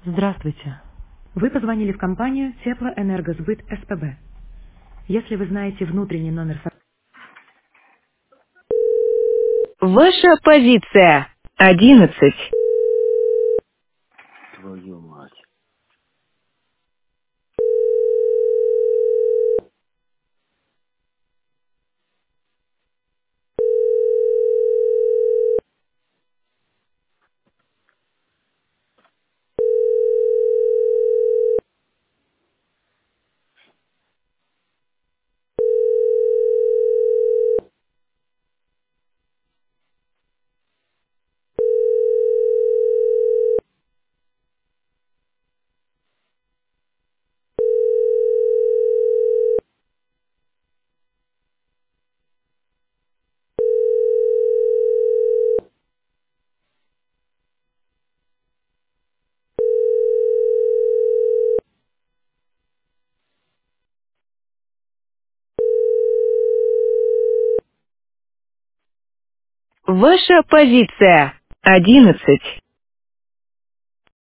Здравствуйте. Вы позвонили в компанию Теплоэнергосбыт СПБ. Если вы знаете внутренний номер... Ваша позиция 11. Твою мать. Ваша позиция 11.